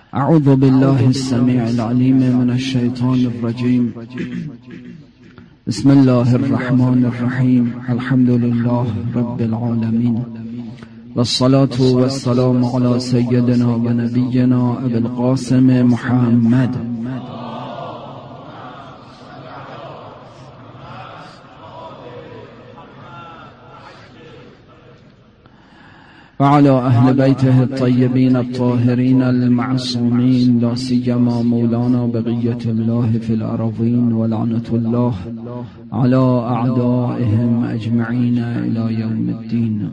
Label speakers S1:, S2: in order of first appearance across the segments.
S1: اعوذ بالله السميع العليم من الشيطان الرجيم. بسم الله الرحمن الرحيم. الحمد لله رب العالمين، والصلاة والسلام على سيدنا ونبينا أبي القاسم محمد وعلى أهل بيته الطيبين الطاهرين المعصومين، لا سيما مولانا بقية الله في الأراضين، ولعنة الله على أعدائهم أجمعين إلى يوم الدين.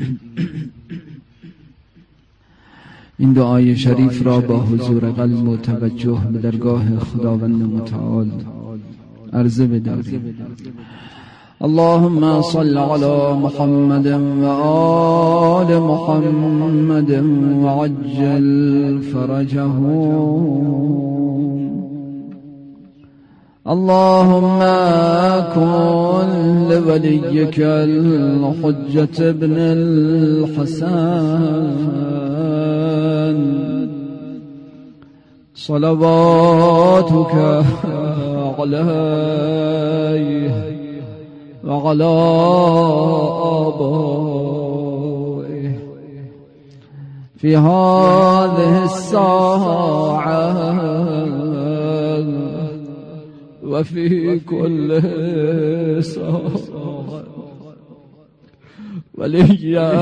S1: این دعای شریف را با حضور قلب و توجه به درگاه خداوند متعال عرضه بداریم. اللهم صل على محمد وآل محمد وعجل فرجهم. اللهم كن لوليك الحجة ابن الحسن صلواتك عليه وعلى آبائه في هذه الساعة وفي كل ساعة، وليا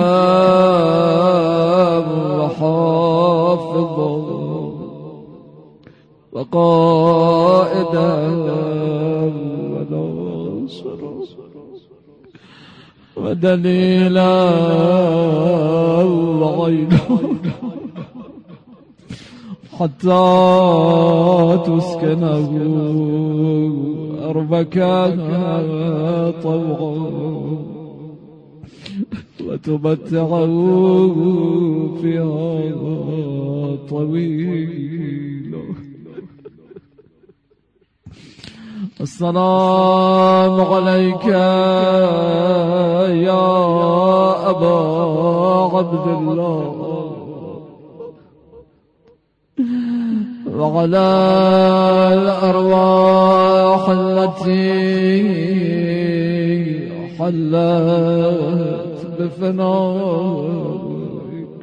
S1: وحافظا وقائدا وناصرا ودليلا وعينا حتى تسكنه أرضك طوعا وتمتعه فيها طويلا. السلام عليك يا أبا عبد الله وعلى الأرواح التي حلت بفنائك.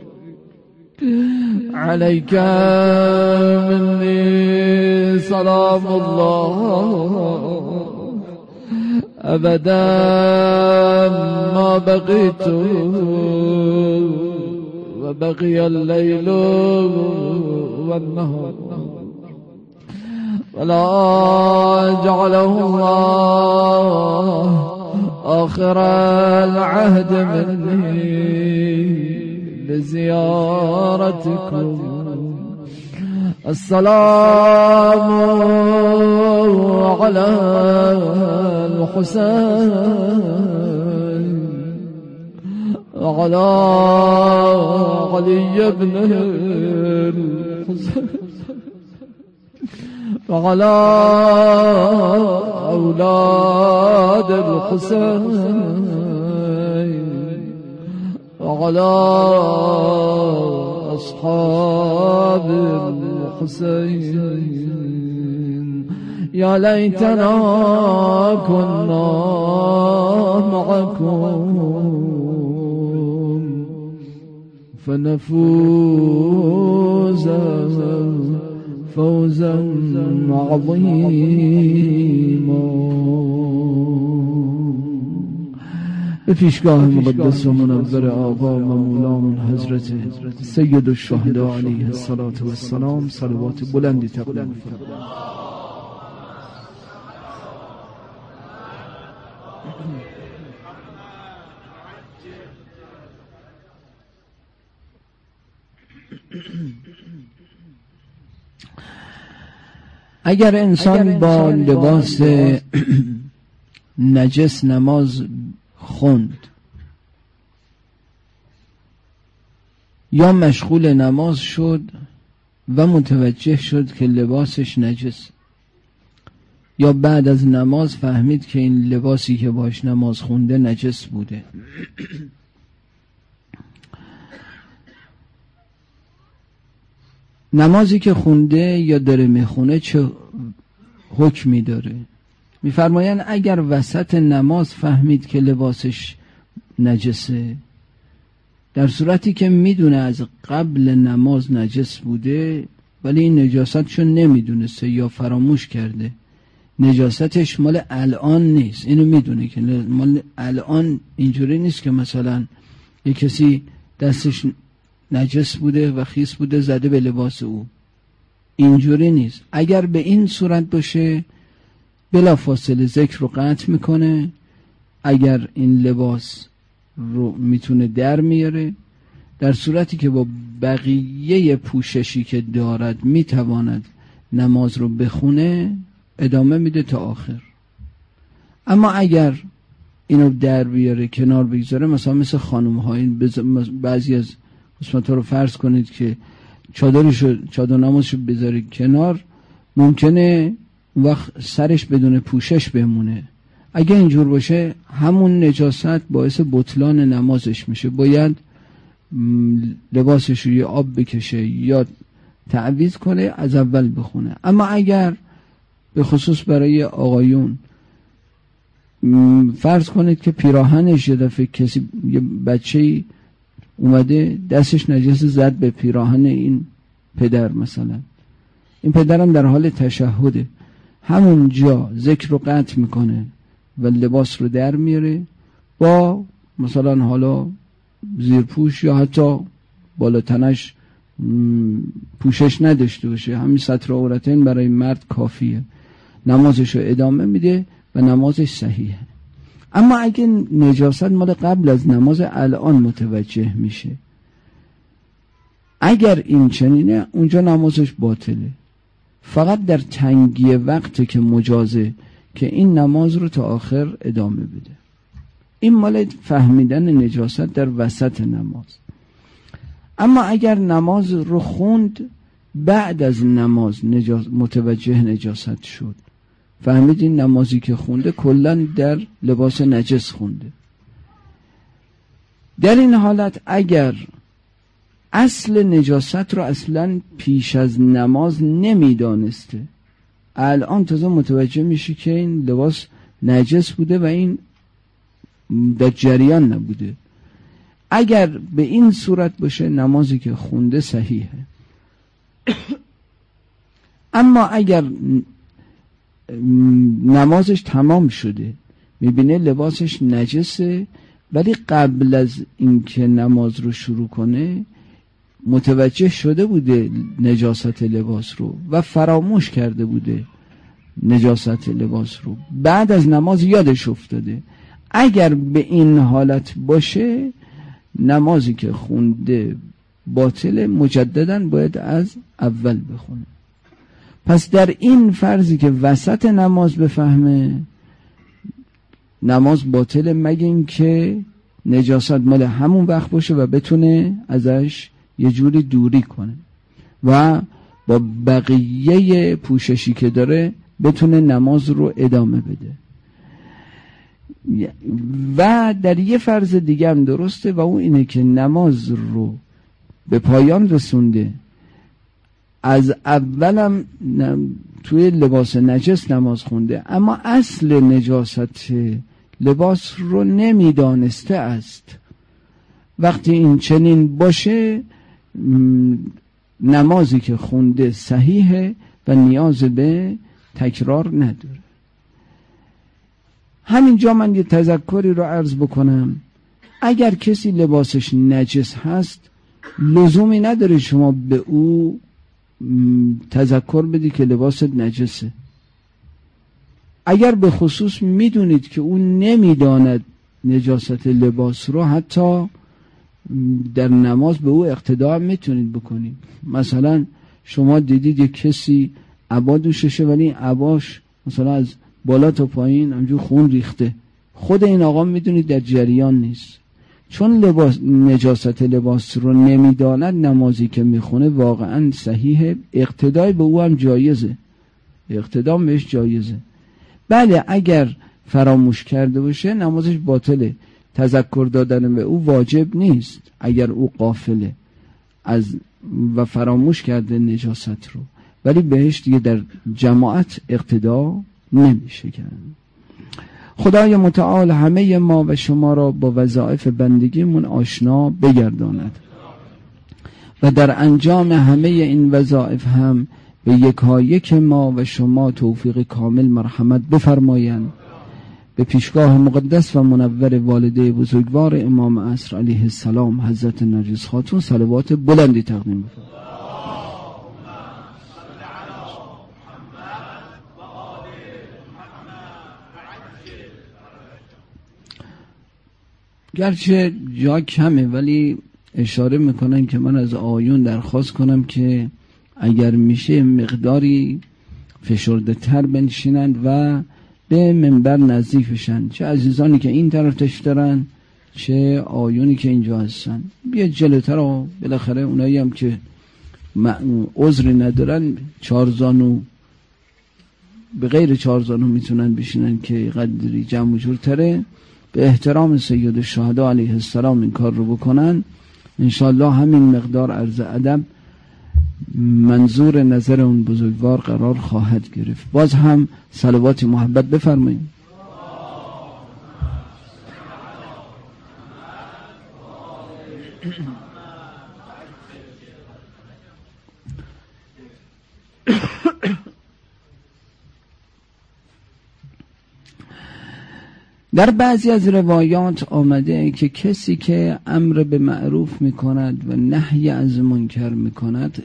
S1: عليك مني سلام الله أبدا ما بقيت وبقي الليل والنهار، ولا جعله الله آخر العهد مني لزيارتكم. السلام على الحسين وعلى علي بن الحسين وعلى أولاد الحسين وعلى أصحاب الحسين. يا ليتنا كنا معكم فنفوز فوزا عظيما. به پیشگاه مقدس و منور آقا و مولامون حضرت سید الشهدا علیه الصلاة والسلام صلوات بلندی تقدیم فرمایید. اگر انسان با لباس نجس نماز خوند یا مشغول نماز شد و متوجه شد که لباسش نجس، یا بعد از نماز فهمید که این لباسی که باش نماز خونده نجس بوده، نمازی که خونده یا داره میخونه چه حکمی داره؟ میفرمایند اگر وسط نماز فهمید که لباسش نجسه، در صورتی که میدونه از قبل نماز نجس بوده ولی این نجاستشو نمیدونسته یا فراموش کرده، نجاستش مال الان نیست، اینو میدونه که مال الان اینجوری نیست که مثلا یک کسی دستش نجس بوده و خیس بوده زده به لباس او، اینجوری نیست. اگر به این صورت باشه بلا فاصله ذکر رو قطع میکنه، اگر این لباس رو میتونه در میاره، در صورتی که با بقیه پوششی که دارد میتواند نماز رو بخونه ادامه میده تا آخر. اما اگر اینو در بیاره کنار بگذاره، مثل خانم ها، بعضی از قسمت ها رو فرض کنید که چادر نمازشو بذاره کنار، ممکنه وقت سرش بدون پوشش بمونه. اگه اینجور باشه همون نجاست باعث بطلان نمازش میشه، باید لباسش رو یا آب بکشه یا تعویض کنه، از اول بخونه. اما اگر به خصوص برای آقایون فرض کنید که پیراهنش یه دفعه کسی، یه بچه‌ای اومده دستش نجس زد به پیراهن این پدر، مثلا این پدرم در حال تشهده، همونجا ذکر رو قطع میکنه و لباس رو در میاره، با مثلا حالا زیرپوش یا حتی بالا تنش پوشش نداشته باشه، همین ستر عورتین برای مرد کافیه، نمازش رو ادامه میده و نمازش صحیحه. اما اگه نجاست مال قبل از نماز الان متوجه میشه، اگر این چنینه اونجا نمازش باطله، فقط در تنگی وقت که مجازه که این نماز رو تا آخر ادامه بده. این مال فهمیدن نجاست در وسط نماز. اما اگر نماز رو خوند بعد از نماز متوجه نجاست شد، فهمید این نمازی که خونده کلاً در لباس نجس خونده، در این حالت اگر اصل نجاست رو اصلاً پیش از نماز نمیدانسته، الان تازه متوجه میشه که این لباس نجس بوده و این در جریان نبوده، اگر به این صورت باشه نمازی که خونده صحیحه. اما اگر نمازش تمام شده میبینه لباسش نجسه، ولی قبل از اینکه نماز رو شروع کنه متوجه شده بوده نجاست لباس رو و فراموش کرده بوده نجاست لباس رو، بعد از نماز یادش افتاده، اگر به این حالت باشه نمازی که خونده باطل، مجدداً باید از اول بخونه. پس در این فرضی که وسط نماز بفهمه نماز باطل، مگه این که نجاست مال همون وقت باشه و بتونه ازش یه جوری دوری کنه و با بقیه پوششی که داره بتونه نماز رو ادامه بده. و در یه فرض دیگه هم درسته و اون اینه که نماز رو به پایان رسونده، از اولم توی لباس نجس نماز خونده، اما اصل نجاست لباس رو نمیدانسته است. وقتی این چنین باشه نمازی که خونده صحیحه و نیاز به تکرار نداره. همینجا من یه تذکری رو عرض بکنم، اگر کسی لباسش نجس هست لزومی نداره شما به او تذکر بدی که لباست نجسه. اگر به خصوص میدونید که او نمیداند نجاست لباس رو، حتی در نماز به او اقتدا میتونید بکنید. مثلا شما دیدید یک کسی عبا دوششه ولی این عباش مثلا از بالا تا پایین همجور خون ریخته، خود این آقا میدونید در جریان نیست، چون نجاست لباس رو نمیداند نمازی که میخونه واقعا صحیحه، اقتدای به او هم جایزه، اقتدا بهش جایزه. بله اگر فراموش کرده باشه نمازش باطله، تذکر دادن به او واجب نیست اگر او غافله، و فراموش کرده نجاست رو، ولی بهش دیگه در جماعت اقتدا نمیشه کرد. خدای متعال همه ما و شما را با وظایف بندگیمون آشنا بگرداند و در انجام همه این وظایف هم به یکایک ما و شما توفیق کامل مرحمت بفرمایند. به پیشگاه مقدس و منور والده بزرگوار امام عصر علیه السلام حضرت نرگس خاتون صلوات بلندی تقدیم بفرمایید. گرچه جا کمه ولی اشاره میکنن که من از آیون درخواست کنم که اگر میشه مقداری فشرده تر بنشینند و به منبر نزدیک بشن، چه عزیزانی که این طرف تشریف دارن چه آیونی که اینجا هستن. بیا جلوتر و بالاخره اونایی هم که عذری ندارن چارزانو به غیر چارزانو میتونن بشینن که قدری جمع و جورتره. به احترام سید الشهدا علیه السلام این کار رو بکنن، انشاءالله همین مقدار عرض ادب منظور نظر اون بزرگوار قرار خواهد گرفت. باز هم صلوات محبت بفرمایید. در بعضی از روایات آمده که کسی که امر به معروف میکند و نهی از منکر میکند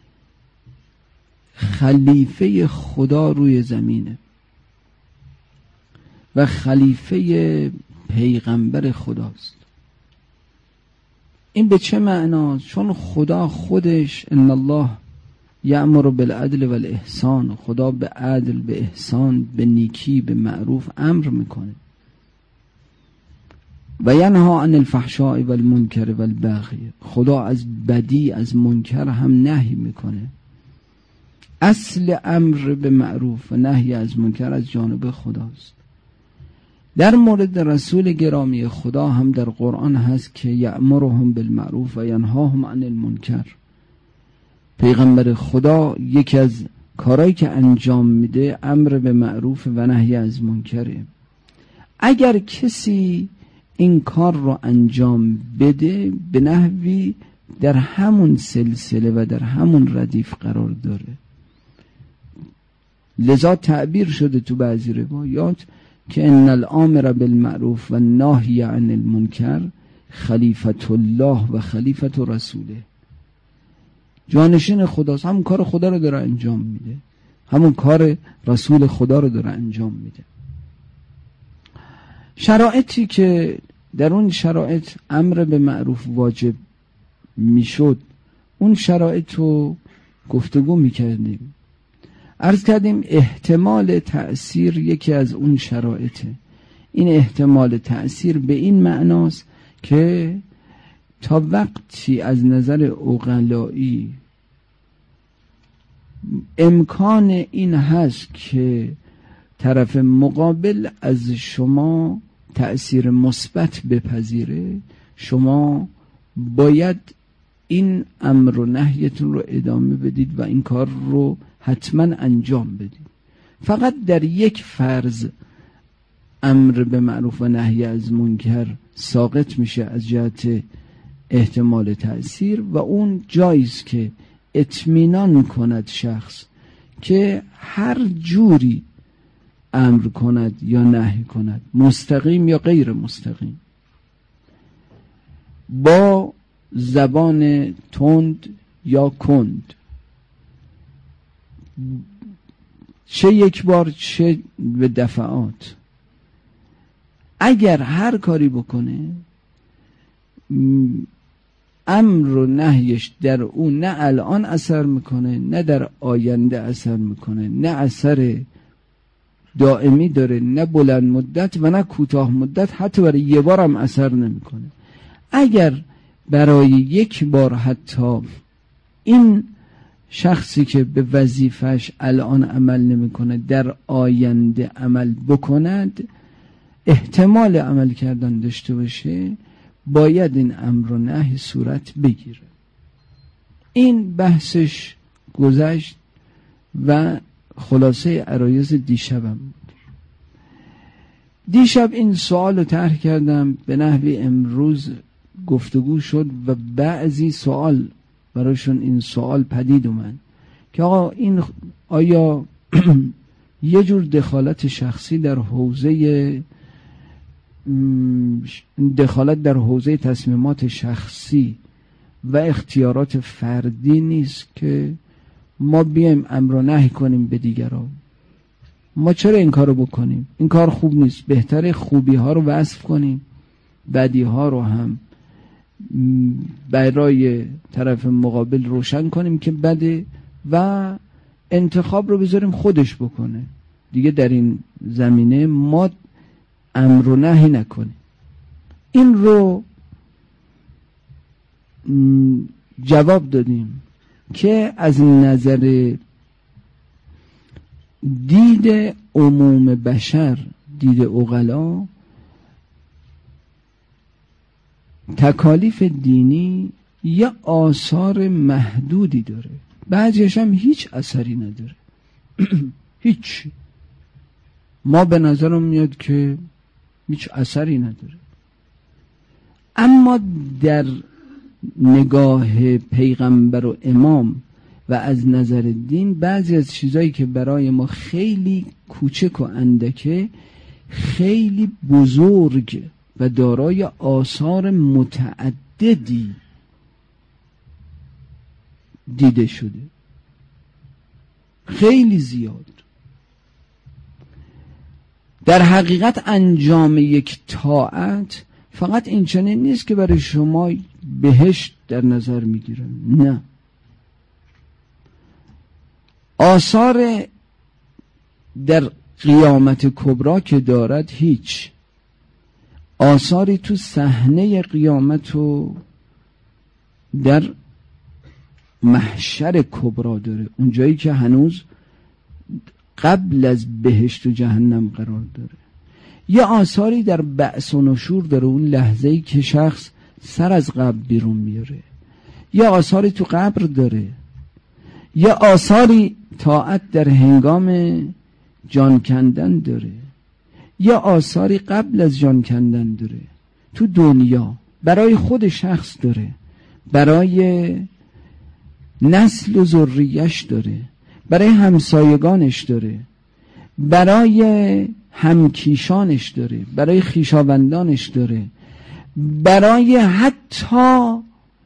S1: خلیفه خدا روی زمینه و خلیفه پیغمبر خداست. این به چه معناست؟ چون خدا خودش ان الله یأمر بالعدل والاحسان، خدا به عدل، به احسان، به نیکی، به معروف امر میکنه و ینها عن الفحشاء والمنکر والبغی، خدا از بدی از منکر هم نهی میکنه. اصل امر به معروف و نهی از منکر از جانب خداست. در مورد رسول گرامی خدا هم در قرآن هست که یأمرهم بالمعروف و ینهاهم عن المنکر. پیغمبر خدا یکی از کارهایی که انجام میده امر به معروف و نهی از منکره. اگر کسی این کار رو انجام بده به نحوی در همون سلسله و در همون ردیف قرار داره. لذا تعبیر شده تو بعضی روایات که ان الامر بالمعروف و الناهی عن المنکر خلیفت الله و خلیفت رسوله. جانشین خداست، همون کار خدا رو داره انجام میده، همون کار رسول خدا رو داره انجام میده. شرایطی که در اون شرایط امر به معروف واجب میشد اون شرایط رو گفتگو میکردیم. عرض کردیم احتمال تأثیر یکی از اون شرایطه. این احتمال تأثیر به این معناست که تا وقتی از نظر عقلایی امکان این هست که طرف مقابل از شما تأثیر مثبت بپذیره، شما باید این امر و نهیتون رو ادامه بدید و این کار رو حتما انجام بدید. فقط در یک فرض امر به معروف و نهی از منکر ساقط میشه از جهت احتمال تأثیر و اون جایز که اطمینان کند شخص که هر جوری امر کند یا نهی کند، مستقیم یا غیر مستقیم، با زبان تند یا کند، چه یک بار چه به دفعات، اگر هر کاری بکنه امر و نهیش در اون نه الان اثر میکنه نه در آینده اثر میکنه، نه اثر دائمی داره، نه بلند مدت و نه کوتاه مدت، حتی برای یه بار هم اثر نمیکنه. اگر برای یک بار حتی این شخصی که به وظیفش الان عمل نمیکنه در آینده عمل بکند، احتمال عمل کردن داشته باشه، باید این امر و نهی صورت بگیره. این بحثش گذشت و خلاصه عرایض دیشبم بود. دیشب این سوال رو طرح کردم، به نحوی امروز گفتگو شد و بعضی سوال براشون این سوال پدید اومد که آقا این آیا یه جور دخالت شخصی در حوزه تصمیمات شخصی و اختیارات فردی نیست که ما بیایم امر و نهی کنیم به دیگران؟ ما چرا این کارو بکنیم؟ این کار خوب نیست. بهتره خوبی ها رو وصف کنیم، بدی ها رو هم برای طرف مقابل روشن کنیم که بده و انتخاب رو بذاریم خودش بکنه. دیگه در این زمینه ما امر و نهی نکنیم. این رو جواب دادیم که از نظر دید عموم بشر، دید عقلا، تکالیف دینی یا آثار محدودی داره، بعضیش هم هیچ اثری نداره. هیچ. ما به نظرم میاد که هیچ اثری نداره. اما در نگاه پیغمبر و امام و از نظر دین بعضی از چیزایی که برای ما خیلی کوچک و اندکه خیلی بزرگ و دارای آثار متعددی دیده شده، خیلی زیاد. در حقیقت انجام یک طاعت فقط این چنین نیست که برای شما بهشت در نظر میگیره، نه. آثار در قیامت کبرا که دارد هیچ. آثاری تو صحنه قیامت و در محشر کبرا داره، اونجایی که هنوز قبل از بهشت و جهنم قرار داره. یه آثاری در بعث و نشور داره، اون لحظه‌ای که شخص سر از قبر بیرون میاره. یه آثاری تو قبر داره. یه آثاری طاعت در هنگام جان کندن داره. یه آثاری قبل از جان کندن داره، تو دنیا برای خود شخص داره، برای نسل و ذریه‌اش داره، برای همسایگانش داره، برای همکیشانش داره، برای خویشاوندانش داره، برای حتی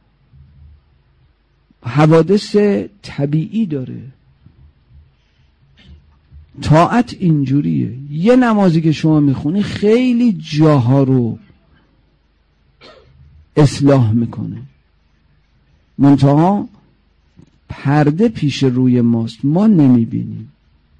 S1: حوادث طبیعی داره. طاعت اینجوریه. یه نمازی که شما میخونی خیلی جاها رو اصلاح میکنه، منتها پرده پیش روی ماست، ما نمیبینیم.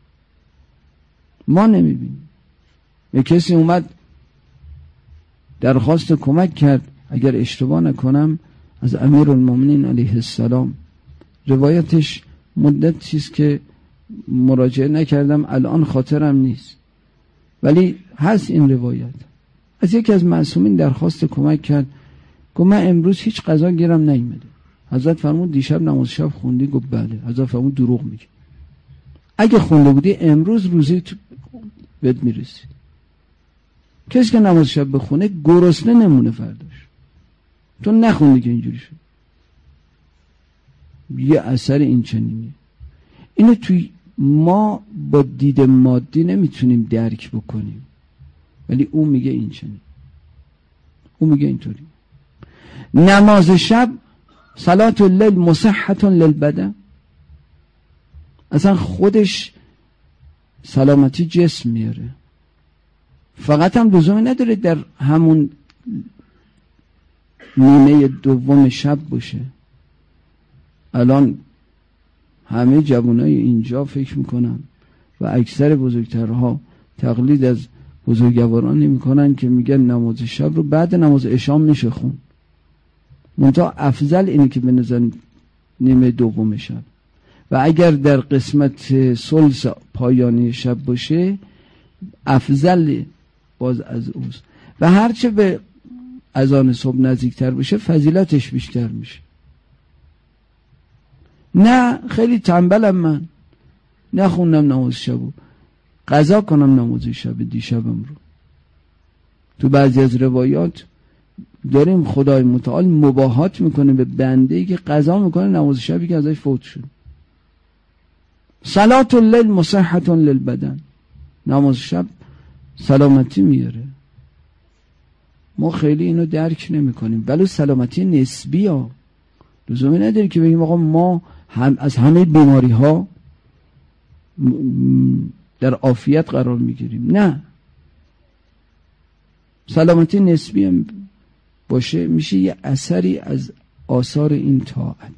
S1: یه کسی اومد درخواست کمک کرد، اگر اشتباه نکنم از امیرالمومنین علیه السلام، روایتش مدت چیز که مراجعه نکردم الان خاطرم نیست، ولی هست این روایت. از یکی از معصومین درخواست کمک کرد، گفت من امروز هیچ غذا گیرم نیومده. حضرت فرمود دیشب نماز شب خوندی؟ گفت بله. حضرت فرمود دروغ میگی، اگه خونده بودی امروز روزی بهت میرسید. کسی که نماز شب بخونه گرسنه نمونه فرداش. تو نخوندی که اینجوری شد. یه اثر این چنینه. اینو توی ما با دید مادی نمیتونیم درک بکنیم، ولی اون میگه این چنین، اون میگه اینطوری. نماز شب صلات اللیل مصحة للبدن، اصلا خودش سلامتی جسم میاره. فقط هم لزومی نداره در همون نیمه دوم شب باشه. الان همه جوانای اینجا فکر میکنن و اکثر بزرگترها تقلید از بزرگواران نمیکنن که میگن نماز شب رو بعد نماز عشا میشه خون. منتها افضل اینه که بنظر نیمه دوم شب، و اگر در قسمت ثلث پایانی شب باشه افضل باز از اوست، و هرچه به اذان صبح نزدیکتر بشه فضیلتش بیشتر میشه. نه خیلی تنبلم من، نخوندم نماز شبو، قضا کنم نماز شب دیشبم رو. تو بعضی از روایات داریم خدای متعال مباهات میکنه به بنده‌ای که قضا میکنه نماز شبی که ازش فوت شد. صلاة اللیل مصحة للبدن، نماز شب سلامتی میاره. ما خیلی اینو درک نمی کنیم، ولی سلامتی نسبی ها، لزومی نداره که بگیم آقا ما از همه بیماری ها در عافیت قرار میگیریم. نه، سلامتی نسبی هم باشه میشه یه اثری از آثار این طاعت.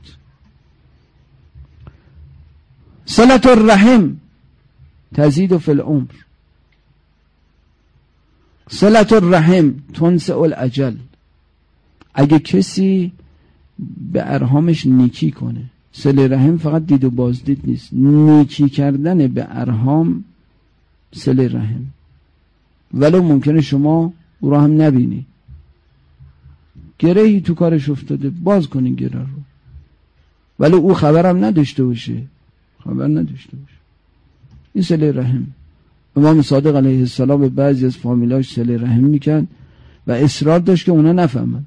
S1: صلة الرحم تزید فی العمر. صلة الرحم تنسع الاجل. اگه کسی به ارحامش نیکی کنه، صله رحم فقط دید و بازدید نیست، نیکی کردن به ارحام صله رحم. ولو ممکنه شما او را هم نبینی، گرهی تو کارش افتاده، باز کنین گره رو، ولی او خبرم نداشته باشه، خبر نداشته باشه. این صله رحم. امام صادق علیه السلام به بعضی از فامیلاش صله رحم میکرد و اصرار داشت که اونا نفهمن.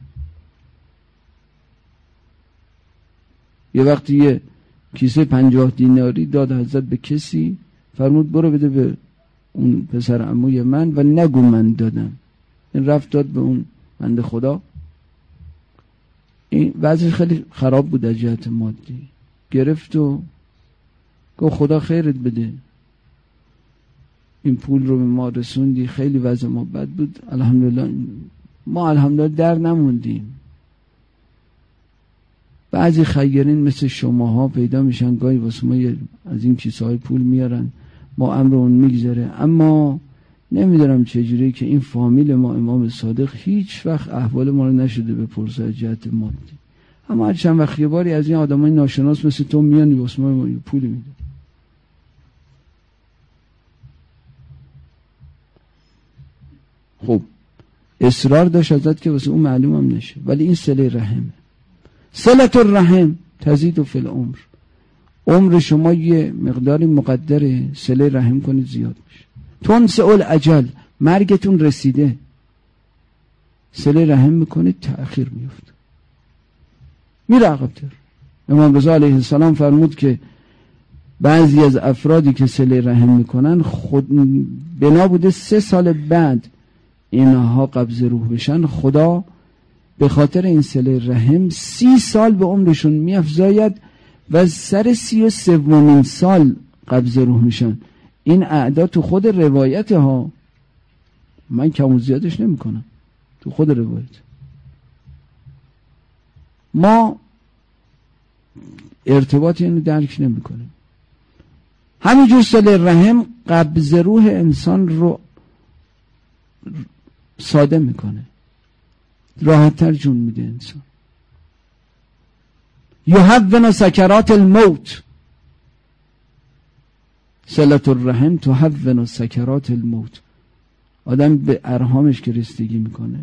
S1: یه وقتی یه کیسه 50 دیناری داد حضرت به کسی، فرمود برو بده به اون پسر عموی من و نگو من دادم. این رفت داد به اون بنده خدا. این وضعش خیلی خراب بود از جهت مادی، گرفت و گفت خدا خیرت بده، این پول رو به ما رسوندی، خیلی وضع ما بد بود، الحمدلله ما الحمدلله در نموندیم. بعضی خیرین مثل شماها پیدا میشن، گاهی واسه ما از این کیسه های پول میارن، ما امر اون میگذره. اما نمیدونم چجوری که این فامیل ما امام صادق هیچ وقت احوال ما رو نشده به پرسه جهت مادی. اما هر چند وقت یه باری از این آدمای ناشناس مثل تو میان واسه ما پول میده. خب اصرار داشت حضرت که واسه اون معلوم هم نشه، ولی این صله رحمه. صلة الرحم تزید فی العمر. عمر شما یه مقداری مقدره، صله رحم کنید زیاد میشه. تنسع الاجل، مرگتون رسیده، صله رحم میکنید تأخیر میفته، میره عقب‌تر. امام رضا علیه السلام فرمود که بعضی از افرادی که صله رحم میکنن خود بنا بوده 3 سال بعد اینها قبض روح بشن، خدا به خاطر این صله رحم 30 سال به عمرشون میافزاید و سر 33 سال قبض روح میشن. این اعداد تو خود روایت ها، من کم و زیادش نمی کنم، تو خود روایت. ما ارتباط اینو درک نمی کنیم. همینجور صله رحم قبض روح انسان رو ساده میکنه، راحت تر جون میده انسان. یهون سکرات الموت. صلة الرحم تهون سکرات الموت. آدم به ارحامش که رسیدگی میکنه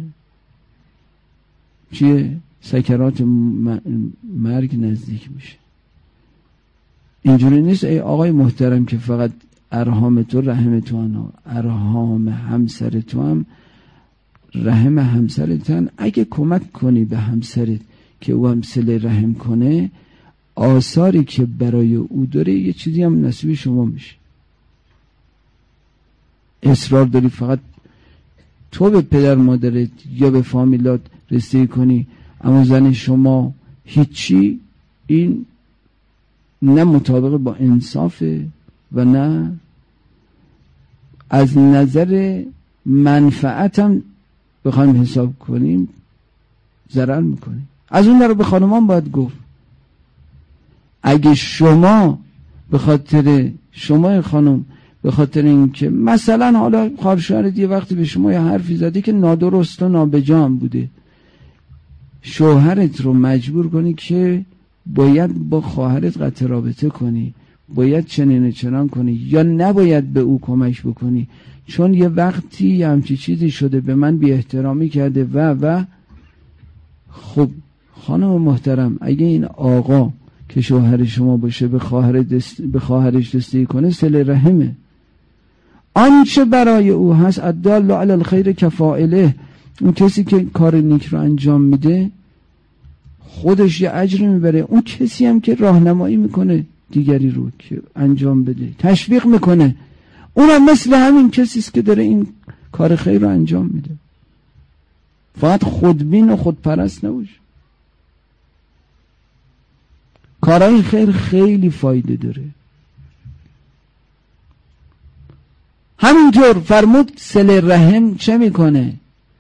S1: چیه؟ سکرات مرگ نزدیک میشه. اینجوری نیست ای آقای محترم که فقط ارحام تو رحم تو انا، ارحام همسر تو هم رحم همسرتن. اگه کمک کنی به همسرت که او هم صله رحم کنه، آثاری که برای او داره یه چیزی هم نصیب شما میشه. اصرار داری فقط تو به پدر مادرت یا به فامیلات رسیدگی کنی، اما زن شما هیچی، این نه مطابق با انصافه و نه از نظر منفعت هم بخوایم حساب کنیم ضرر میکنیم. از اون در به خانمان باید گفت اگه شما به خاطر شما خانم به خاطر اینکه مثلا حالا خواهرشوهرت یه وقتی به شما یه حرفی زده که نادرست و نابجا بوده، شوهرت رو مجبور کنی که باید با خواهرت قطع رابطه کنی، باید چنین چنان کنی، یا نباید به او کمک بکنی چون یه وقتی همچی چیزی شده به من بی احترامی کرده و خب خانم محترم، اگه این آقا که شوهر شما باشه به خواهرش دستگیری کنه صله رحمه. آنچه برای او هست الدال علی الخیر کفاعله، اون کسی که کار نیک رو انجام میده خودش یه اجر میبره، اون کسی هم که راهنمایی میکنه دیگری رو که انجام بده، تشویق میکنه، اونم مثل همین کسی است که داره این کار خیر رو انجام میده. فقط خودبین و خودپرست نباش. کارهای خیر خیلی فایده داره. همینطور فرمود صله رحم چه میکنه؟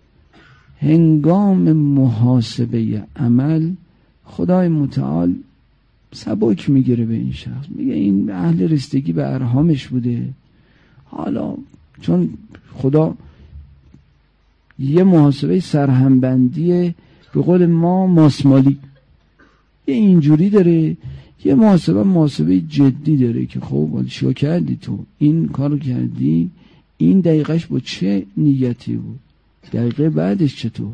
S1: هنگام محاسبه عمل خدای متعال سبک میگیره به این شخص، میگه این اهل رسیدگی به ارحامش بوده، حالا چون خدا یه محاسبه سرهمبندی به قول ما ماسمالی یه اینجوری داره، یه محاسبه جدی داره که خب چیکار کردی تو، این کارو کردی، این دقیقش با چه نیتی بود، دقیقه بعدش چطور،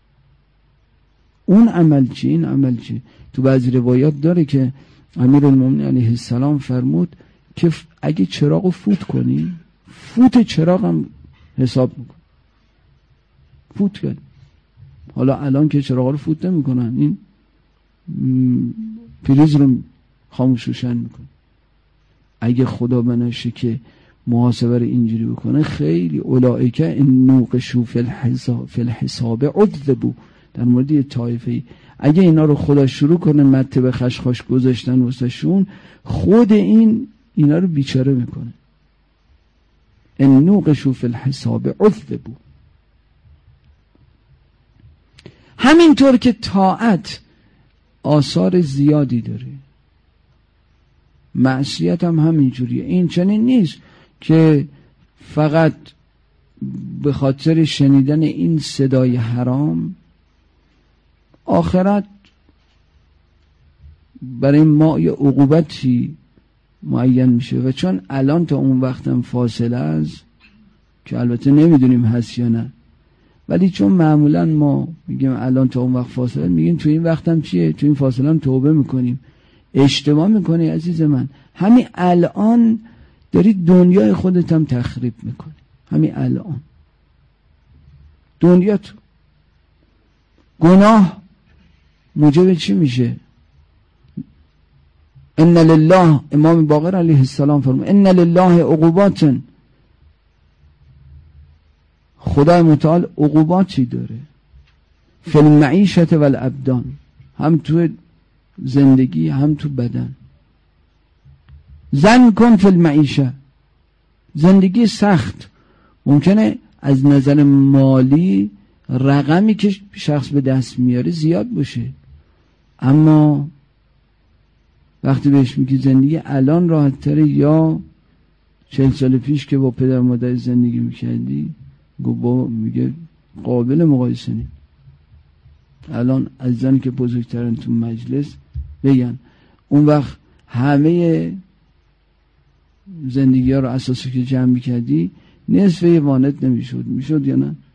S1: اون عمل چی، این عمل چی. تو بعضی روایات داره که امیرالمومنین علیه السلام فرمود که اگه چراغو فوت کنی، فوت چراغ هم حساب میکن. فوت کرد. حالا الان که چراغ رو فوت نمیکنن، این پریز رو خاموش روشن میکن. اگه خدا بناشه که محاسبه رو اینجوری بکنه، خیلی اولئک ان نوقشوا فی الحساب عذبوا، در مورد یه طایفه‌ای اگه اینا رو خدا شروع کنه مته به خشخاش گذاشتن واسهشون، خود اینا رو بیچاره میکنه. ان نوقشوا فی الحساب عذبوا. همینطور که طاعت آثار زیادی داره، معصیت هم همینجوریه. این چنین نیست که فقط به خاطر شنیدن این صدای حرام آخرت برای ما یه عقوبتی معین میشه و چون الان تا اون وقتم فاصله است که البته نمیدونیم هست یا نه، ولی چون معمولا ما میگیم الان تا اون وقت فاصله، میگیم تو این وقتم چیه، تو این فاصله هم توبه میکنیم. اشتباه میکنی عزیز من، همین الان داری دنیای خودت هم تخریب میکنی. همین الان دنیا تو گناه موجب چی میشه؟ ان لله، امام باقر علیه السلام فرمود ان لله عقوبات، خدای متعال عقوباتی داره فی المعیشت و الابدان، هم تو زندگی هم تو بدن. زن کن فی المعیشه، زندگی سخت ممکنه از نظر مالی رقمی که شخص به دست میاره زیاد باشه، اما وقتی بهش میگی زندگی الان راحت تره یا 40 سال پیش که با پدر مادر زندگی میکردی، میگه قابل مقایسه نیم. الان عزیزانی که بزرگترن تو مجلس بگن اون وقت همه زندگی ها رو اساسی که جمع میکردی نصف یه وانت میشد یا نه؟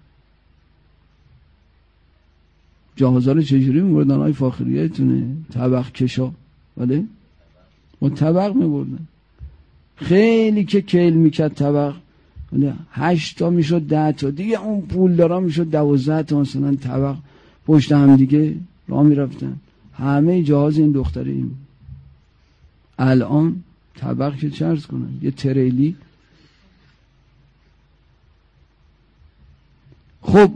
S1: جهازها رو چجوری میبردن؟ های فاخریتونه طبق کشا، ولی با طبق میبردن. خیلی که کیل میکرد طبق 8 تا میشد 10 تا دیگه، اون پول دارا میشد 12 تا مثلا طبق پشت هم دیگه راه میرفتن. همه جهاز این دختره این. الان طبق که چه عرض کنن، یه تریلی. خب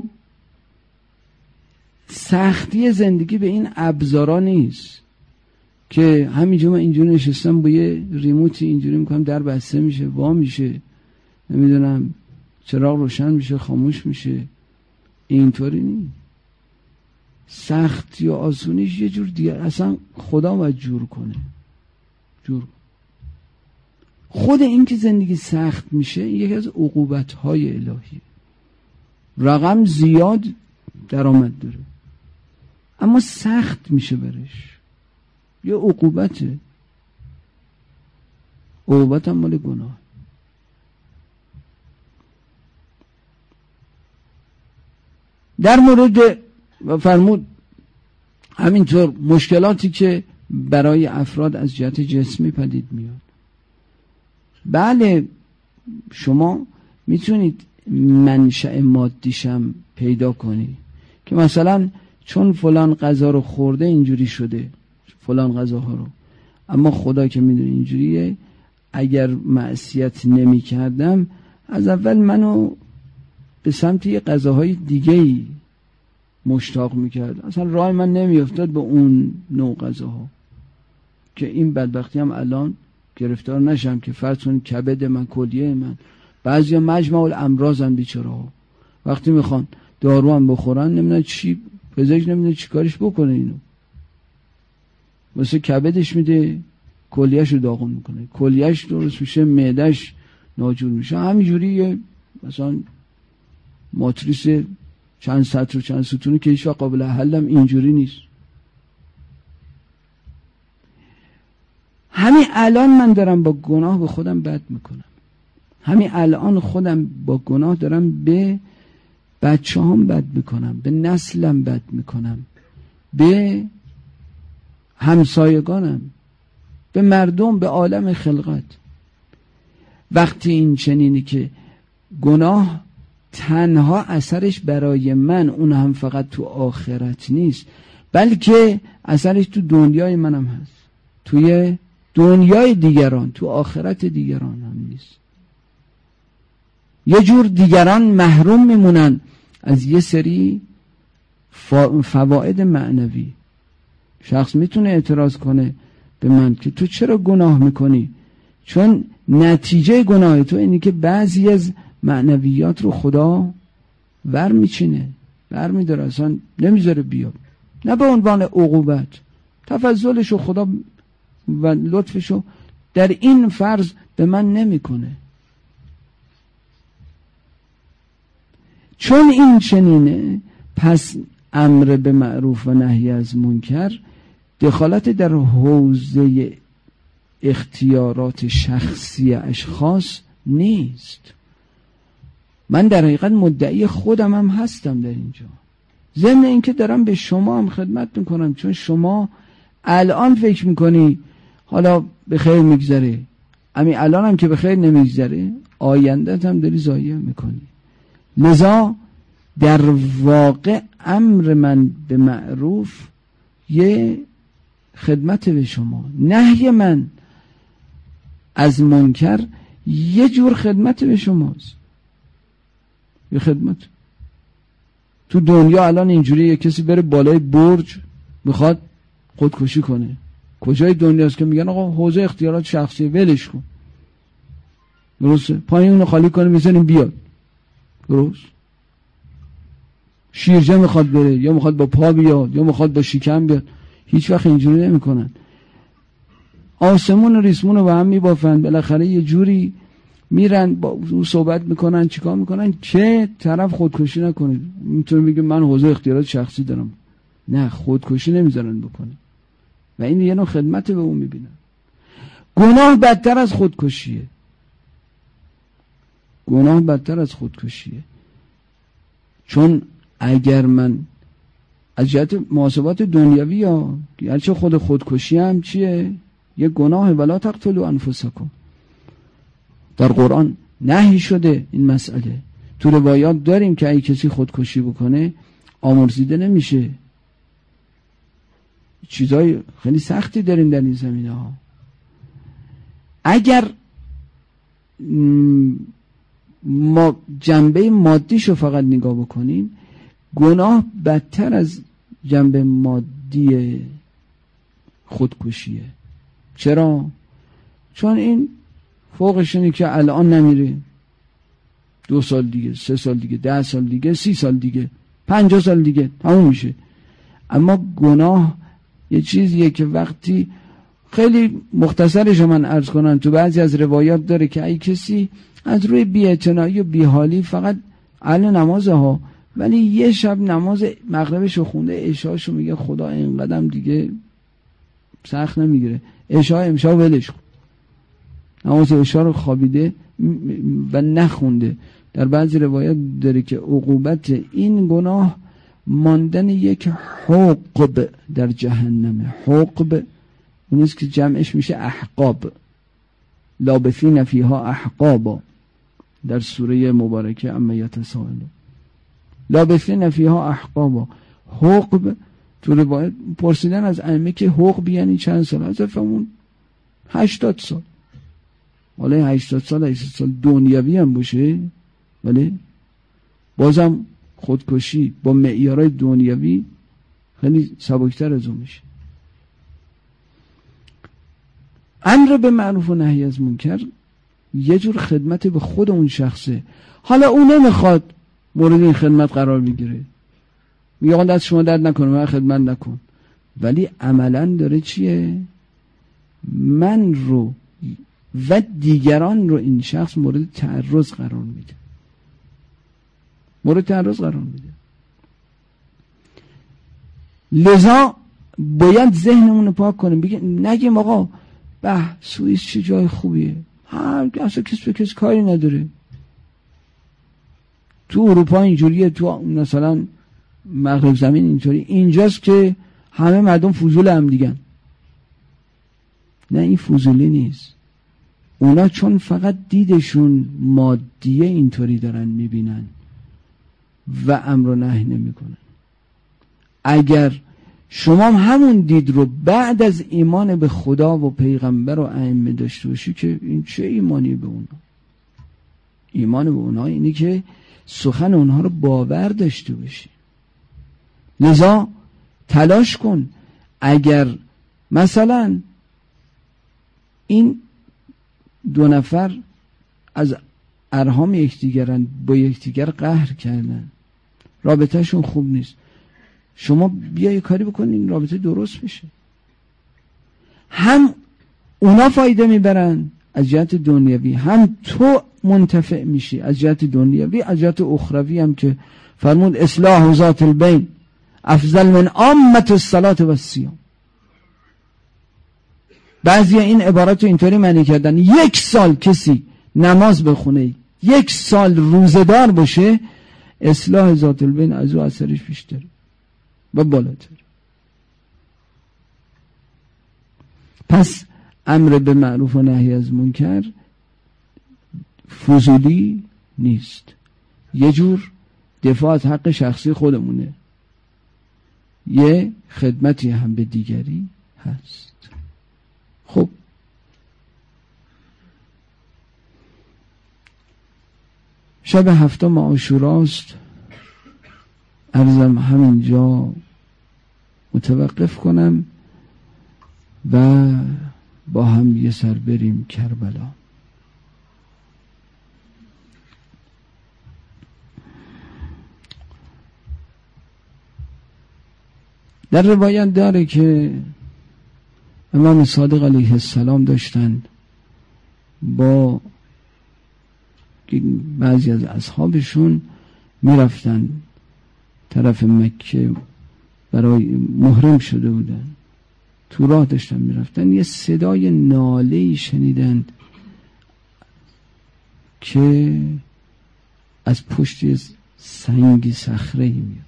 S1: سختی زندگی به این ابزارا نیست که همینجا من اینجوری نشستم با یه ریموتی اینجوری میکنم در بسته میشه، وا میشه، نمیدونم چراغ روشن میشه، خاموش میشه. اینطوری نیست. سختی و آسونیش یه جور دیگه، اصلا خدا باید جور کنه. خود این که زندگی سخت میشه یکی از عقوبت‌های الهی. رقم زیاد درآمد داره اما سخت میشه برش، یه عقوبته. عقوبت هم مال گناه. در مورد و فرمود همینطور مشکلاتی که برای افراد از جهت جسمی پدید میاد. بله شما میتونید منشأ مادیشم پیدا کنی که مثلا چون فلان غذا رو خورده اینجوری شده، فلان غذاها رو، اما خدا که میدونه اینجوریه، اگر معصیت نمی کردم از اول منو به سمت یه غذاهای دیگه‌ای مشتاق میکرد، اصلا راه من نمیافتاد به اون نوع غذاها که این بدبختی هم الان گرفتار نشم که فرض کنید کبد من، کلیه من، بعضیا مجمع الامراضن بیچاره‌ها، وقتی میخوان دارو هم بخورن نمیدونن چی، پزشک نمیدونه چی کارش بکنه، اینو واسه کبدش میده کلیه‌شو داغون میکنه، کلیه‌اش درست میشه، معده‌اش ناجور میشه، همینجوری مثلا ماتریس چند سطر و چند ستونی که هیچ وقت قابل حلم اینجوری نیست. همین الان من دارم با گناه به خودم بد میکنم، همین الان خودم با گناه دارم به بچه هم بد میکنم، به نسلم بد میکنم، به همسایگانم، به مردم، به عالم خلقت. وقتی این چنینی که گناه تنها اثرش برای من، اون هم فقط تو آخرت نیست، بلکه اثرش تو دنیای منم هست، توی دنیای دیگران، تو آخرت دیگران هم نیست. یه جور دیگران محروم میمونن از یه سری فواید معنوی. شخص میتونه اعتراض کنه به من که تو چرا گناه میکنی؟ چون نتیجه گناه تو اینی که بعضی از معنویات رو خدا ور میچینه، ور میداره، اصلا نمیذاره بیاد، نه به عنوان عقوبت، تفضلشو خدا و لطفشو در این فرض به من نمیکنه. چون این چنینه، پس امر به معروف و نهی از منکر دخالت در حوزه اختیارات شخصی اشخاص نیست. من در حقیقت مدعی خودم هم هستم در اینجا، ضمن اینکه دارم به شما هم خدمت میکنم، چون شما الان فکر میکنی حالا به خیر میگذره، همین الان هم که به خیر نمیگذره آیندت هم داری ضایع میکنی. لذا در واقع امر من به معروف یه خدمت به شما، نهی من از منکر یه جور خدمت به شماست، یه خدمت. تو دنیا الان اینجوری یه کسی بره بالای برج میخواد خودکشی کنه، کجای دنیاست که میگن آقا حوزه اختیارات شخصی ولش کن، درسته، پایین اونو خالی کنه میزنیم بیاد، درست. شیرجه میخواد بره، یا میخواد با پا بیاد، یا میخواد با شکم بیاد، هیچ وقت اینجوری نمیکنن. آسمون و ریسمون رو با هم میبافن، بالاخره یه جوری میرن با اون صحبت میکنن، چیکار میکنن که طرف خودکشی نکنه. میتونه بگه من حوزه اختیارات شخصی دارم، نه، خودکشی نمیذارن بکنه و این یه نوع خدمت به اون میبینن. گناه بدتر از خودکشیه، گناه بدتر از خودکشیه. چون اگر من از جهت محاسبات دنیوی ها، گرچه خودکشی هم چیه؟ یه گناه، ولا تقتلوا انفسکم. در قرآن نهی شده این مسئله. تو روایات داریم که اگه کسی خودکشی بکنه آمرزیده نمیشه. چیزای خیلی سختی داریم در این زمینه ها. اگر ما جنبه مادیشو فقط نگاه بکنیم، گناه بدتر از جنبه مادی خودکشیه. چرا؟ چون این فوقش اینه که الان نمیره، 2 سال دیگه، 3 سال دیگه، 10 سال دیگه، 30 سال دیگه، 50 سال دیگه تموم میشه. اما گناه یه چیزیه که وقتی خیلی مختصرش من عرض کنم، تو بعضی از روایات داره که ای کسی از روی بی‌اعتنایی و بی‌حالی فقط اهل نمازه ها، ولی یه شب نماز مغربشو خونده، عشاشو میگه خدا این قدم دیگه سخت نمیگیره، عشا امشب ولش کن، نماز عشا رو خوابیده و نخونده. در بعضی روایات داره که عقوبت این گناه ماندن یک حقب در جهنمه. حقب اونیست که جمعش میشه احقاب، لابثین فیها احقابا، در سوره مبارکه اما یتساءلون. لابثین فیها احقابا. حقب تو روایت پرسیدن از ائمه که حقب یعنی چند سال؟ از فرمون 80 سال. حالا 80 سال دنیوی هم باشه، ولی بازم خودکشی با معیارهای دنیوی خیلی سبکتر از اون میشه. امر به معروف و نهی از منکر یه جور خدمت به خود اون شخصه. حالا اون نمیخواد مورد این خدمت قرار بگیره، میگه آقا دست شما درد نکنه، من خدمت نکن، ولی عملا داره چیه؟ من رو و دیگران رو این شخص مورد تعرض قرار میده، مورد تعرض قرار میده. لذا باید ذهنمون رو پاک کنیم، نگیم آقا به سوئیس چه جای خوبیه، اصلا کس به کس کاری نداره، تو اروپا اینجوریه، تو مثلا مغرب زمین اینجوری، اینجاست که همه مردم فضول هم دیگن. نه، این فضولی نیست. اونا چون فقط دیدشون مادیه اینطوری دارن میبینن و امر و نهی نمیکنن. اگر شما همون دید رو بعد از ایمان به خدا و پیغمبر و ائمه داشته باشی که این چه ایمانی به اونا؟ ایمان به اونا اینه که سخن اونها رو باور داشته باشی. لذا تلاش کن اگر مثلا این دو نفر از ارحام یکدیگرن، با یکدیگر قهر کردن، رابطهشون خوب نیست، شما بیا یه کاری بکنین این رابطه درست بشه. هم اونا فایده میبرن از جهت دنیوی، هم تو منتفع میشی از جهت دنیوی، از جهت اخروی هم که فرمود اصلاح ذات البین افضل من عامة الصلاة و الصیام. بعضی این عبارت رو اینطوری معنی کردن 1 سال کسی نماز بخونه، 1 سال روزدار باشه، اصلاح ذات البین از او اثرش بیشتره و بالاتر. پس امر به معروف و نهی از منکر فضولی نیست، یه جور دفاع از حق شخصی خودمونه، یه خدمتی هم به دیگری هست. خب شب 7 عاشوراست، عرضم همینجا متوقف کنم و با هم یه سر بریم کربلا. در روایت داره که امام صادق علیه السلام داشتند با بعضی از اصحابشون میرفتن طرف مکه، برای محرم شده بودن، تو راه داشتن میرفتن، یه صدای ناله‌ای شنیدند که از پشت سنگی صخره‌ای میاد.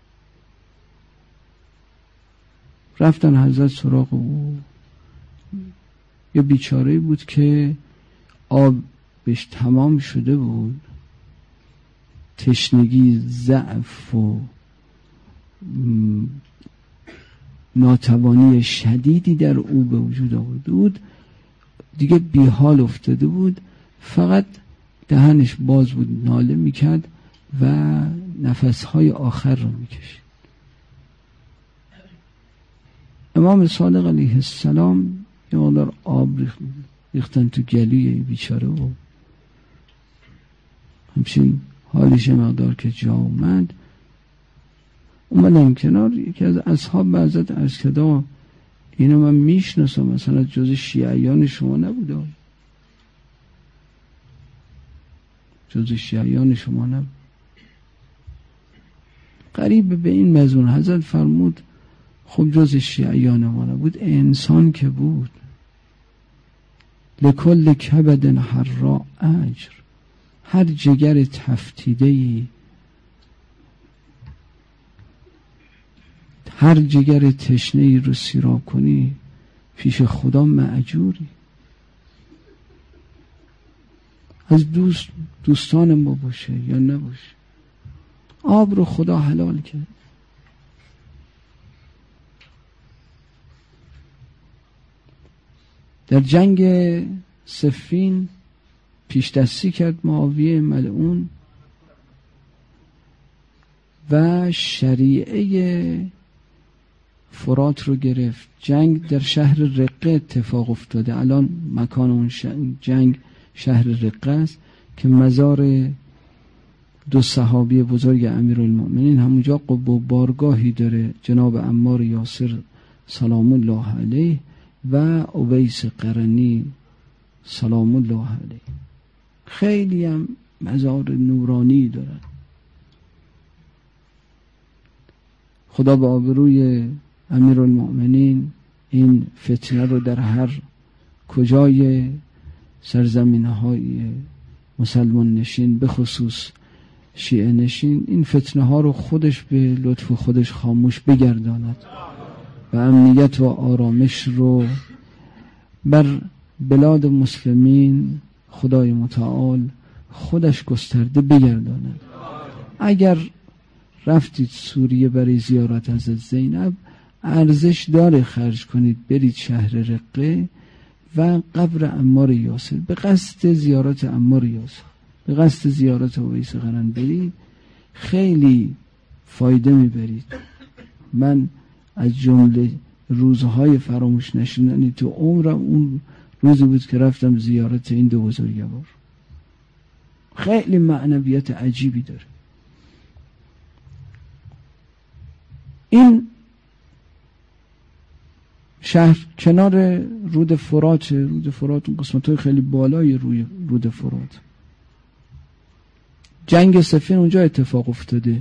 S1: رفتن حضرت سراغ او. یه بیچاره‌ای بود که آبش تمام شده بود، تشنگی، ضعف و ناتوانی شدیدی در او به وجود آورده بود، دیگه بیحال افتاده بود، فقط دهنش باز بود، ناله میکرد و نفسهای آخر رو میکشید. امام صادق علیه السلام یه مقدار آب ریختن تو گلوی بیچاره و همچین حالش مقدار که جا اومد، اومدن کنار. یکی از اصحاب به حضرت عرض کرد اینو من میشناسم، مثلا جز شیعیان شما نبوده، جز شیعیان شما نبود. قریب به این مضمون حضرت فرمود خب جز شیعیان ما نبود، انسان که بود. لکل کبد حراء اجر، هر جگر تفتیده‌ای، هر جگر تشنه‌ای رو سیراب کنی پیش خدا مأجوری. از دوستان ما باشه یا نباشه، آب رو خدا حلال کرد. در جنگ صفین پیش دستی کرد معاویه ملعون و شریعه فرات رو گرفت. جنگ در شهر رقه اتفاق افتاده. الان مکان اون جنگ شهر رقه است که مزار دو صحابی بزرگ امیرالمؤمنین همونجا قبه و بارگاهی داره، جناب عمار یاسر سلام الله علیه و اویس قرنی سلام الله علیه. خیلی هم مزار نورانی دارن. خدا به آبروی امیرالمؤمنین این فتنه رو در هر کجای سرزمین‌های مسلمان نشین، به خصوص شیعه نشین، این فتنه ها رو خودش به لطف خودش خاموش بگرداند و امنیت و آرامش رو بر بلاد مسلمین خدای متعال خودش گسترده بگرداند. اگر رفتید سوریه برای زیارت حضرت زینب، ارزش داره خرج کنید برید شهر رقه و قبر عمار یاسر به قصد زیارت عمار یاسر، به قصد زیارت اویس قرن برید، خیلی فایده میبرید. من از جمله روزهای فراموش نشدنی تو عمرم اون روزی بود که رفتم زیارت این دو بزرگوار. خیلی معنویت عجیبی داره. این شهر کنار رود فرات، رود فرات اون قسمت‌های خیلی بالای روی رود فرات. جنگ صفین اونجا اتفاق افتاده.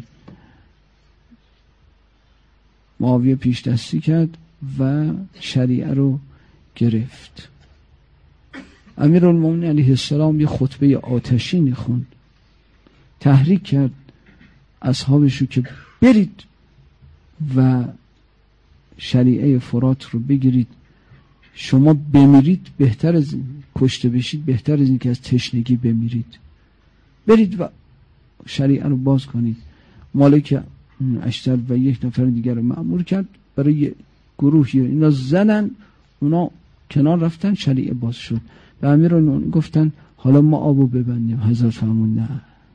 S1: معاویه پیش دستی کرد و شریعه رو گرفت. امیرالمومنین علیه السلام یه خطبه آتشینی خوند، تحریک کرد اصحابشو که برید و شریعه فرات رو بگیرید. شما بمیرید بهتر از کشته بشید، بهتر از این که از تشنگی بمیرید. برید و شریعه رو باز کنید. مالک اشتر و یک نفر دیگر رو مأمور کرد برای گروهی اینا زدن، اونا کنار رفتن، شریعه باز شد. و امیرالمومنین گفتن حالا ما آبو ببندیم. حضرت فرمود نه،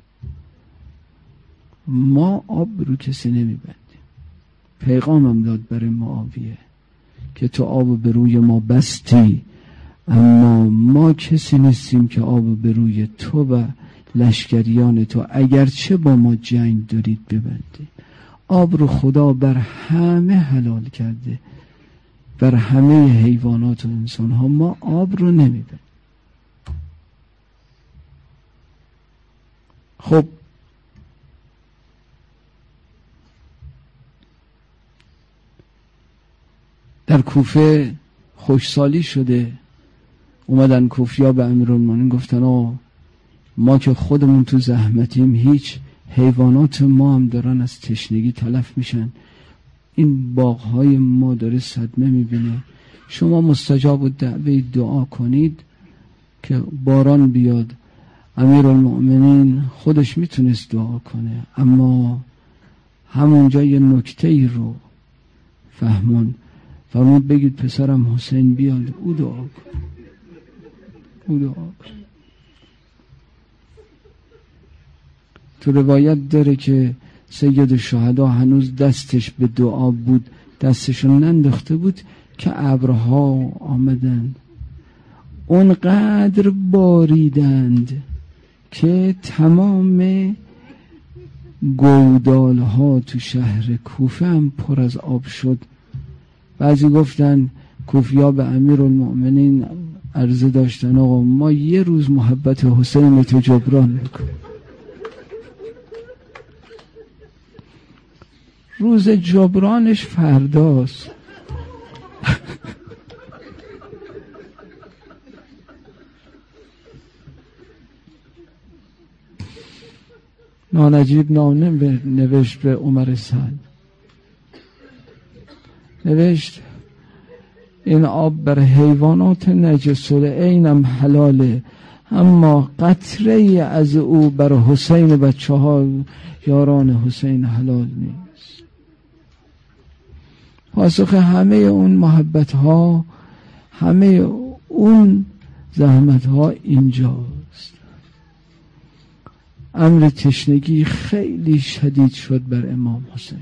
S1: ما آب رو کسی نمیبندیم. پیغامم داد برای معاویه که تو آب به روی ما بستی، اما ما کسی نیستیم که آب به روی تو و لشکریان تو اگرچه با ما جنگ دارید ببندید. آب رو خدا بر همه حلال کرده، بر همه حیوانات و انسان ها. ما آب رو نمیبندیم. خب در کوفه خوشسالی شده، اومدن کوفیا به امیرالمومنین گفتن ما که خودمون تو زحمتیم، هیچ حیوانات ما هم دارن از تشنگی تلف میشن، این باغهای ما داره صدمه میبینه، شما مستجاب الدعوه دعا کنید که باران بیاد. امیرالمومنین خودش میتونست دعا کنه، اما همونجا یه نکته ای رو فهمون، فرمود بگید پسرم حسین بیاد او دعا کن، او دعا کن. تو روایت داره که سید الشهدا هنوز دستش به دعا بود، دستشو ننداخته بود که ابرها آمدند، اونقدر باریدند که تمام گودال ها تو شهر کوفه هم پر از آب شد. بعضی گفتن کوفیا به امیرالمؤمنین عرضه داشتن آقا ما یه روز محبت حسین تو جبران میکنیم. روز جبرانش فرداست. نانجیب نامه نوشت به عمر سعد، نوشت این آب بر حیوانات نجس اینم حلاله، اما قطره ای از او بر حسین بچه ها یاران حسین حلال نیست. پاسخ همه اون محبت ها، همه اون زحمت ها اینجاست. امر تشنگی خیلی شدید شد بر امام حسین.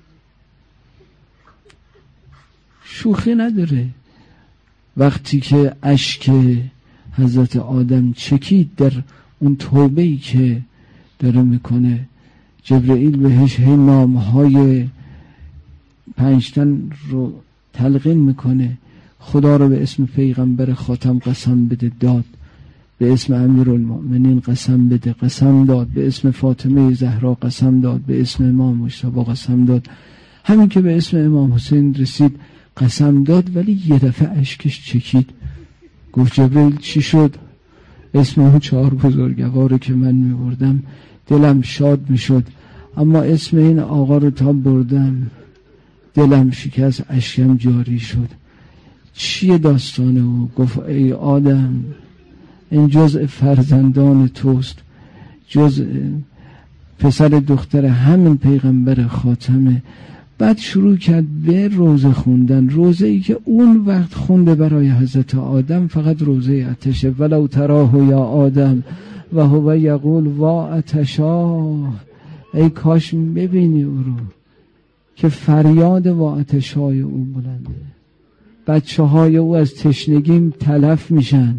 S1: شوخی نداره. وقتی که اشک حضرت آدم چکید در اون توبه‌ای که داره میکنه، جبرئیل بهش هی نامهای 5 تن رو تلقین میکنه. خدا رو به اسم پیغمبر خاتم قسم بده، داد. به اسم امیرالمؤمنین قسم بده، قسم داد. به اسم فاطمه زهرا قسم داد. به اسم امام مجتبی قسم داد. همین که به اسم امام حسین رسید قسم داد، ولی یه دفعه اشکش چکید. گفت جبرئیل چی شد؟ اسم اون 4 بزرگوار که من میبردم دلم شاد میشد، اما اسم این آقا رو تا بردم دلم شکست، اشکم جاری شد. چیه داستان او؟ گفت ای آدم، این جزء فرزندان توست، جزء پسر دختر همین پیغمبر خاتمه. بعد شروع کرد به روزه خوندن. روزه ای که اون وقت خونده برای حضرت آدم فقط روزه عطشه. ولو تراه یا آدم و هو یقول وا عطشا، ای کاش ببینی او رو که فریاد وا عطشای او بلنده. بچه های او از تشنگی تلف میشن.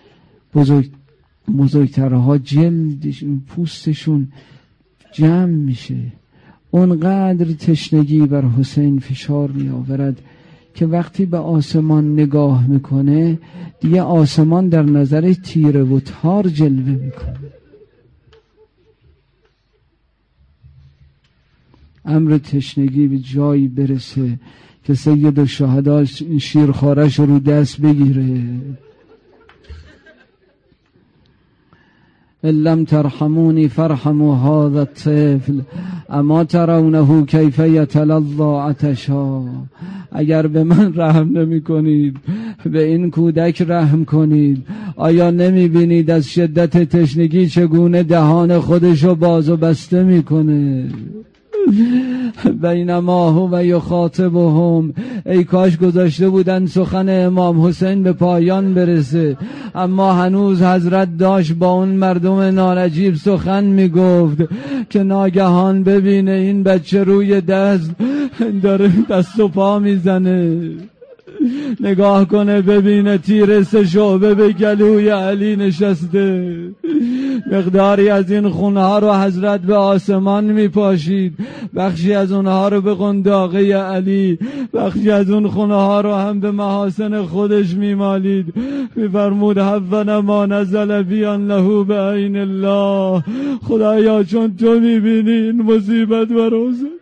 S1: بزرگترها جلدشون، پوستشون جمع میشه. اونقدر تشنگی بر حسین فشار می آورد که وقتی به آسمان نگاه میکنه دیگه آسمان در نظر تیره و تار جلوه میکنه. امر تشنگی به جایی برسه که سید الشهدا شیرخوارش رو دست بگیره. ان لم ترحمونی فرحموا هذا الطفل اما ترونه کیف یتلظی عطشا. اگر به من رحم نمی کنید به این کودک رحم کنید. آیا نمی بینید از شدت تشنگی چگونه دهان خودشو باز و بسته میکنه؟ بینما هو یخاطبهم، ای کاش گذاشته بودن سخن امام حسین به پایان برسه، اما هنوز حضرت داشت با اون مردم نانجیب سخن میگفت که ناگهان ببینه این بچه روی دست داره دست و پا میزنه. نگاه کنه ببینه تیر 3 شعبه به گلوی علی نشسته. مقداری از این خونها رو حضرت به آسمان میپاشید، بخشی از اونها رو به قنداقه علی، بخشی از اون خونها رو هم به محاسن خودش میمالید. میفرمود حفن ما نزل بیان له به عین الله. خدایا چون تو میبینی این مصیبت بر حسین